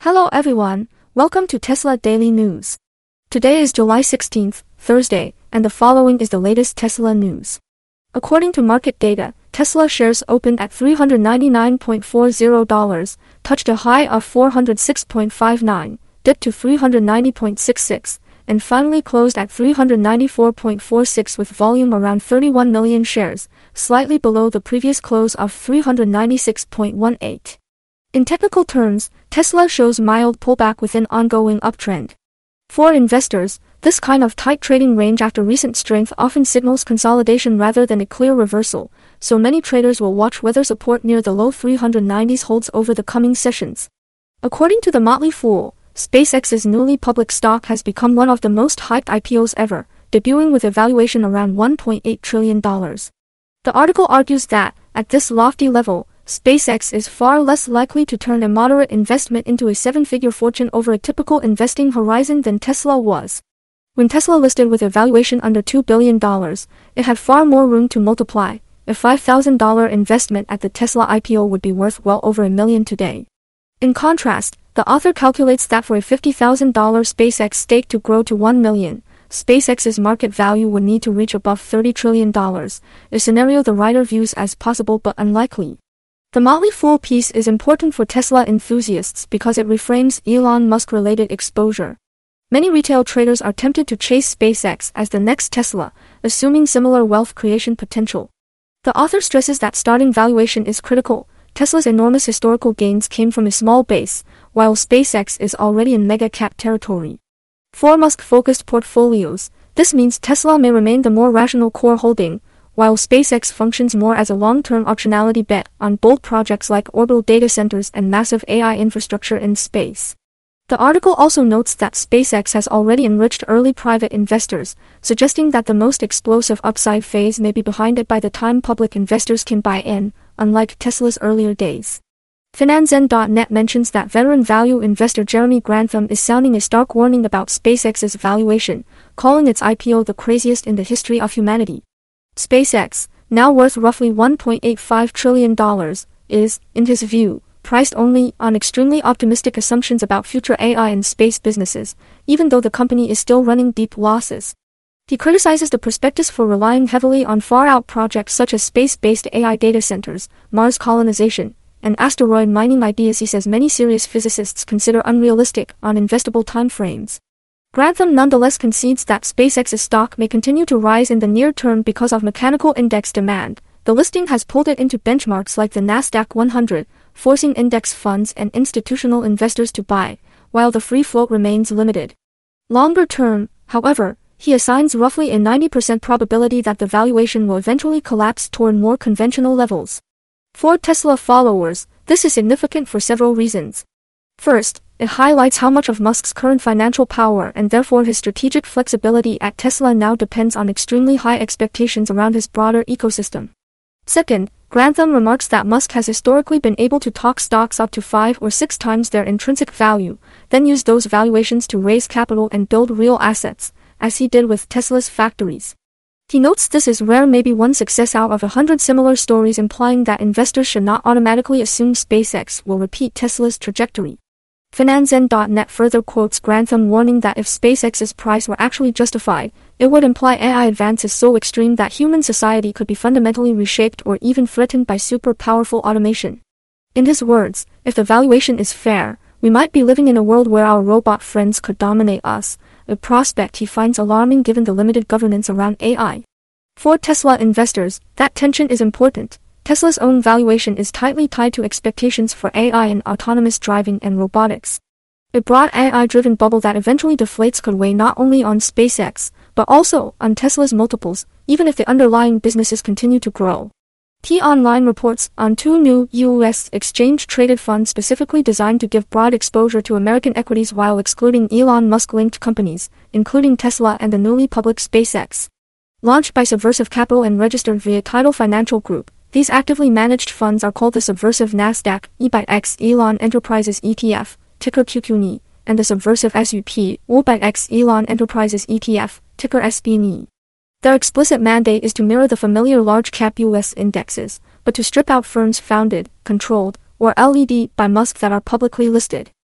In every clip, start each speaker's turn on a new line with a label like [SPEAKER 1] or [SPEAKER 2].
[SPEAKER 1] Hello everyone, welcome to Tesla Daily News. Today is July 16th, Thursday, and the following is the latest Tesla news. According to market data, Tesla shares opened at $399.40, touched a high of $406.59, dipped to $390.66, and finally closed at $394.46 with volume around 31 million shares, slightly below the previous close of $396.18. In technical terms, Tesla shows mild pullback within ongoing uptrend. For investors, this kind of tight trading range after recent strength often signals consolidation rather than a clear reversal, so many traders will watch whether support near the low 390s holds over the coming sessions. According to The Motley Fool, SpaceX's newly public stock has become one of the most hyped IPOs ever, debuting with a valuation around $1.8 trillion. The article argues that, at this lofty level, SpaceX is far less likely to turn a moderate investment into a seven-figure fortune over a typical investing horizon than Tesla was. When Tesla listed with a valuation under $2 billion, it had far more room to multiply. A $5,000 investment at the Tesla IPO would be worth well over $1 million today. In contrast, the author calculates that for a $50,000 SpaceX stake to grow to $1 million, SpaceX's market value would need to reach above $30 trillion, a scenario the writer views as possible but unlikely. The Motley Fool piece is important for Tesla enthusiasts because it reframes Elon Musk-related exposure. Many retail traders are tempted to chase SpaceX as the next Tesla, assuming similar wealth creation potential. The author stresses that starting valuation is critical. Tesla's enormous historical gains came from a small base, while SpaceX is already in mega-cap territory. For Musk-focused portfolios, this means Tesla may remain the more rational core holding, while SpaceX functions more as a long-term optionality bet on bold projects like orbital data centers and massive AI infrastructure in space. The article also notes that SpaceX has already enriched early private investors, suggesting that the most explosive upside phase may be behind it by the time public investors can buy in, unlike Tesla's earlier days. Finanzen.net mentions that veteran value investor Jeremy Grantham is sounding a stark warning about SpaceX's valuation, calling its IPO the craziest in the history of humanity. SpaceX, now worth roughly $1.85 trillion, is, in his view, priced only on extremely optimistic assumptions about future AI and space businesses, even though the company is still running deep losses. He criticizes the prospectus for relying heavily on far-out projects such as space-based AI data centers, Mars colonization, and asteroid mining ideas he says many serious physicists consider unrealistic on investable timeframes. Grantham nonetheless concedes that SpaceX's stock may continue to rise in the near term because of mechanical index demand. The listing has pulled it into benchmarks like the Nasdaq 100, forcing index funds and institutional investors to buy, while the free float remains limited. Longer term, however, he assigns roughly a 90% probability that the valuation will eventually collapse toward more conventional levels. For Tesla followers, this is significant for several reasons. First, it highlights how much of Musk's current financial power and therefore his strategic flexibility at Tesla now depends on extremely high expectations around his broader ecosystem. Second, Grantham remarks that Musk has historically been able to talk stocks up to 5 or 6 times their intrinsic value, then use those valuations to raise capital and build real assets, as he did with Tesla's factories. He notes this is rare, maybe one success out of 100 similar stories, implying that investors should not automatically assume SpaceX will repeat Tesla's trajectory. Finanzen.net further quotes Grantham warning that if SpaceX's price were actually justified, it would imply AI advances so extreme that human society could be fundamentally reshaped or even threatened by super-powerful automation. In his words, if the valuation is fair, we might be living in a world where our robot friends could dominate us, a prospect he finds alarming given the limited governance around AI. For Tesla investors, that tension is important. Tesla's own valuation is tightly tied to expectations for AI and autonomous driving and robotics. A broad AI-driven bubble that eventually deflates could weigh not only on SpaceX, but also on Tesla's multiples, even if the underlying businesses continue to grow. T-Online reports on 2 new U.S. exchange-traded funds specifically designed to give broad exposure to American equities while excluding Elon Musk-linked companies, including Tesla and the newly public SpaceX. Launched by Subversive Capital and registered via Tidal Financial Group, these actively managed funds are called the Subversive Nasdaq E/X Elon Enterprises ETF, ticker QQNE, and the Subversive SUP E/X Elon Enterprises ETF, ticker SPNE. Their explicit mandate is to mirror the familiar large-cap U.S. indexes, but to strip out firms founded, controlled, or led by Musk that are publicly listed.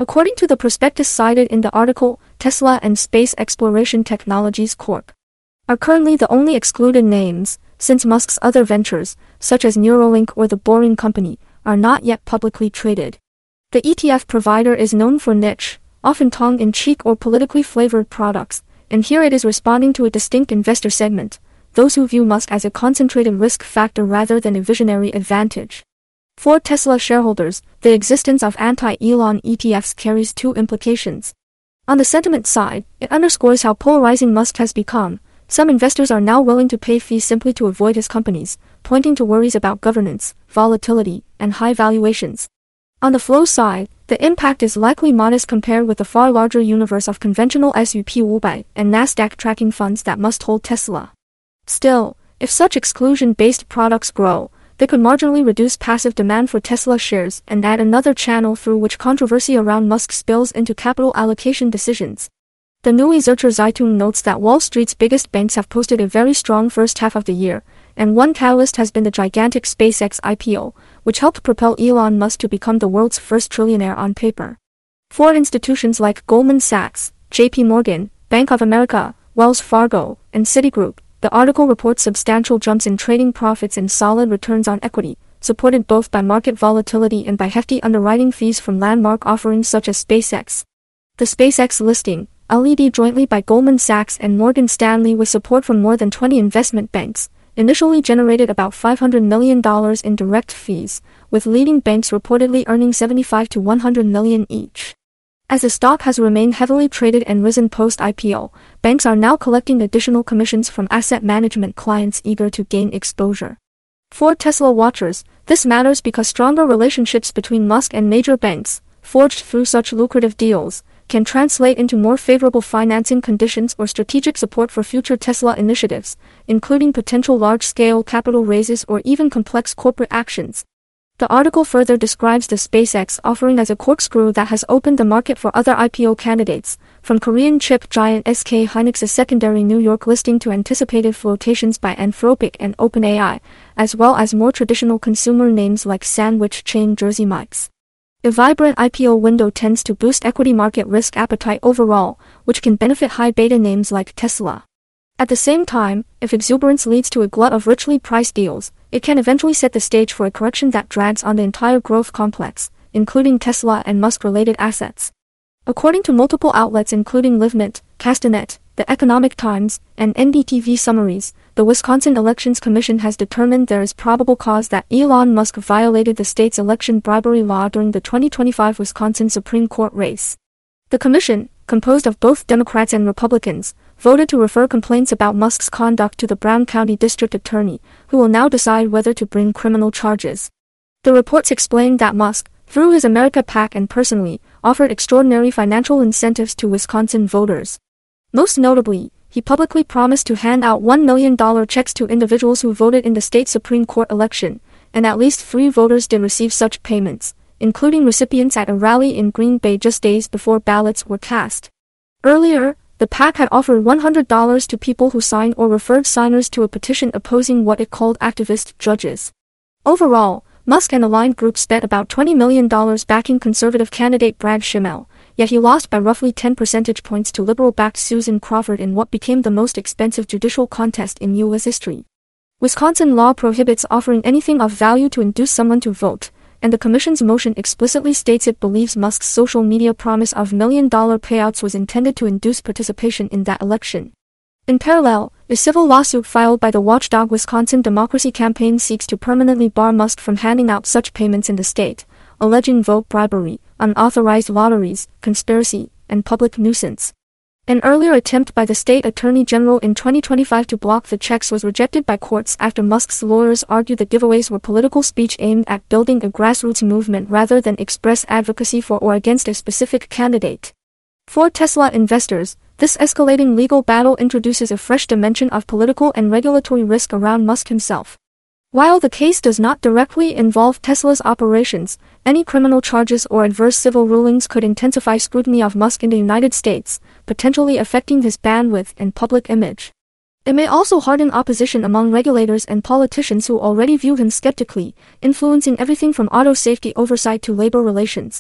[SPEAKER 1] According to the prospectus cited in the article, Tesla and Space Exploration Technologies Corp. are currently the only excluded names, since Musk's other ventures, such as Neuralink or the Boring Company, are not yet publicly traded. The ETF provider is known for niche, often tongue-in-cheek or politically flavored products, and here it is responding to a distinct investor segment, those who view Musk as a concentrated risk factor rather than a visionary advantage. For Tesla shareholders, the existence of anti-Elon ETFs carries two implications. On the sentiment side, it underscores how polarizing Musk has become. Some investors are now willing to pay fees simply to avoid his companies, pointing to worries about governance, volatility, and high valuations. On the flow side, the impact is likely modest compared with the far larger universe of conventional S&P 500 and Nasdaq tracking funds that must hold Tesla. Still, if such exclusion-based products grow, they could marginally reduce passive demand for Tesla shares and add another channel through which controversy around Musk spills into capital allocation decisions. The Neue Zürcher Zeitung notes that Wall Street's biggest banks have posted a very strong first half of the year, and one catalyst has been the gigantic SpaceX IPO, which helped propel Elon Musk to become the world's first trillionaire on paper. For institutions like Goldman Sachs, JP Morgan, Bank of America, Wells Fargo, and Citigroup, the article reports substantial jumps in trading profits and solid returns on equity, supported both by market volatility and by hefty underwriting fees from landmark offerings such as SpaceX. The SpaceX listing, led jointly by Goldman Sachs and Morgan Stanley with support from more than 20 investment banks, initially generated about $500 million in direct fees, with leading banks reportedly earning $75 to $100 million each. As the stock has remained heavily traded and risen post-IPO, banks are now collecting additional commissions from asset management clients eager to gain exposure. For Tesla watchers, this matters because stronger relationships between Musk and major banks, forged through such lucrative deals, can translate into more favorable financing conditions or strategic support for future Tesla initiatives, including potential large-scale capital raises or even complex corporate actions. The article further describes the SpaceX offering as a corkscrew that has opened the market for other IPO candidates, from Korean chip giant SK Hynix's secondary New York listing to anticipated flotations by Anthropic and OpenAI, as well as more traditional consumer names like sandwich chain Jersey Mike's. A vibrant IPO window tends to boost equity market risk appetite overall, which can benefit high beta names like Tesla. At the same time, if exuberance leads to a glut of richly priced deals, it can eventually set the stage for a correction that drags on the entire growth complex, including Tesla and Musk-related assets. According to multiple outlets including LiveNet, Castanet, The Economic Times, and NDTV summaries, the Wisconsin Elections Commission has determined there is probable cause that Elon Musk violated the state's election bribery law during the 2025 Wisconsin Supreme Court race. The commission, composed of both Democrats and Republicans, voted to refer complaints about Musk's conduct to the Brown County District Attorney, who will now decide whether to bring criminal charges. The reports explained that Musk, through his America PAC and personally, offered extraordinary financial incentives to Wisconsin voters. Most notably, he publicly promised to hand out $1 million checks to individuals who voted in the state Supreme Court election, and at least 3 voters did receive such payments, including recipients at a rally in Green Bay just days before ballots were cast. Earlier, the PAC had offered $100 to people who signed or referred signers to a petition opposing what it called activist judges. Overall, Musk and aligned groups spent about $20 million backing conservative candidate Brad Schimmel, yet he lost by roughly 10 percentage points to liberal-backed Susan Crawford in what became the most expensive judicial contest in U.S. history. Wisconsin law prohibits offering anything of value to induce someone to vote, and the commission's motion explicitly states it believes Musk's social media promise of $1 million payouts was intended to induce participation in that election. In parallel, a civil lawsuit filed by the watchdog Wisconsin Democracy Campaign seeks to permanently bar Musk from handing out such payments in the state, alleging vote bribery, unauthorized lotteries, conspiracy, and public nuisance. An earlier attempt by the state attorney general in 2025 to block the checks was rejected by courts after Musk's lawyers argued the giveaways were political speech aimed at building a grassroots movement rather than express advocacy for or against a specific candidate. For Tesla investors, this escalating legal battle introduces a fresh dimension of political and regulatory risk around Musk himself. While the case does not directly involve Tesla's operations, any criminal charges or adverse civil rulings could intensify scrutiny of Musk in the United States, potentially affecting his bandwidth and public image. It may also harden opposition among regulators and politicians who already view him skeptically, influencing everything from auto safety oversight to labor relations.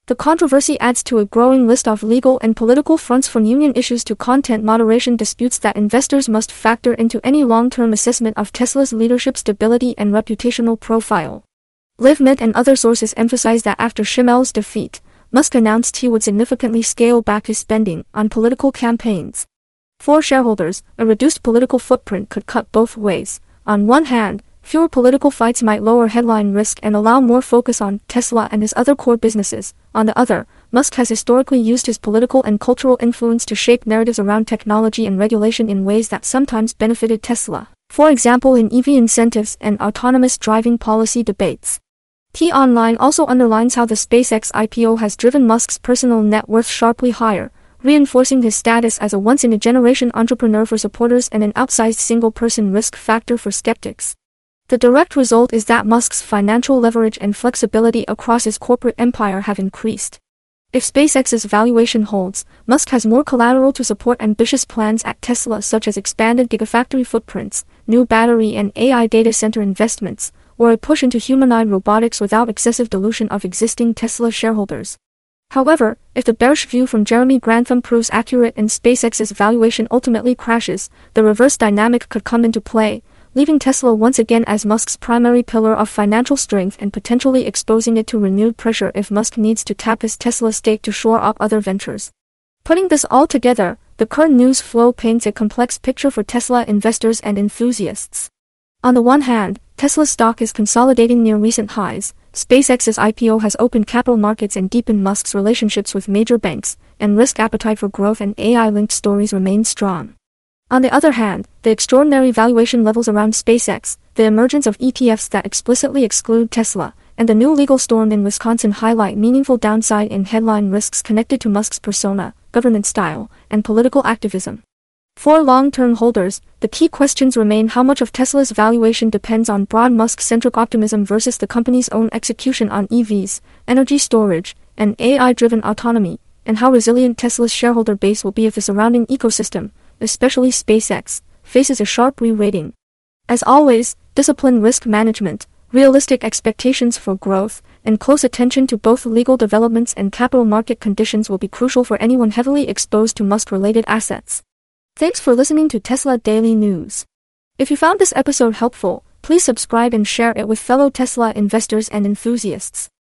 [SPEAKER 1] The controversy adds to a growing list of legal and political fronts from union issues to content moderation disputes that investors must factor into any long-term assessment of Tesla's leadership stability and reputational profile. LiveMint and other sources emphasize that after Schimmel's defeat, Musk announced he would significantly scale back his spending on political campaigns. For shareholders, a reduced political footprint could cut both ways. On one hand, fewer political fights might lower headline risk and allow more focus on Tesla and his other core businesses. On the other, Musk has historically used his political and cultural influence to shape narratives around technology and regulation in ways that sometimes benefited Tesla, for example in EV incentives and autonomous driving policy debates. T-Online also underlines how the SpaceX IPO has driven Musk's personal net worth sharply higher, reinforcing his status as a once-in-a-generation entrepreneur for supporters and an outsized single-person risk factor for skeptics. The direct result is that Musk's financial leverage and flexibility across his corporate empire have increased. If SpaceX's valuation holds, Musk has more collateral to support ambitious plans at Tesla such as expanded gigafactory footprints, new battery and AI data center investments, or a push into humanoid robotics without excessive dilution of existing Tesla shareholders. However, if the bearish view from Jeremy Grantham proves accurate and SpaceX's valuation ultimately crashes, the reverse dynamic could come into play, leaving Tesla once again as Musk's primary pillar of financial strength and potentially exposing it to renewed pressure if Musk needs to tap his Tesla stake to shore up other ventures. Putting this all together, the current news flow paints a complex picture for Tesla investors and enthusiasts. On the one hand, Tesla's stock is consolidating near recent highs, SpaceX's IPO has opened capital markets and deepened Musk's relationships with major banks, and risk appetite for growth and AI-linked stories remains strong. On the other hand, the extraordinary valuation levels around SpaceX, the emergence of ETFs that explicitly exclude Tesla, and the new legal storm in Wisconsin highlight meaningful downside in headline risks connected to Musk's persona, governance style, and political activism. For long-term holders, the key questions remain: how much of Tesla's valuation depends on broad Musk-centric optimism versus the company's own execution on EVs, energy storage, and AI-driven autonomy, and how resilient Tesla's shareholder base will be if the surrounding ecosystem, especially SpaceX, faces a sharp re-rating. As always, disciplined risk management, realistic expectations for growth, and close attention to both legal developments and capital market conditions will be crucial for anyone heavily exposed to Musk-related assets. Thanks for listening to Tesla Daily News. If you found this episode helpful, please subscribe and share it with fellow Tesla investors and enthusiasts.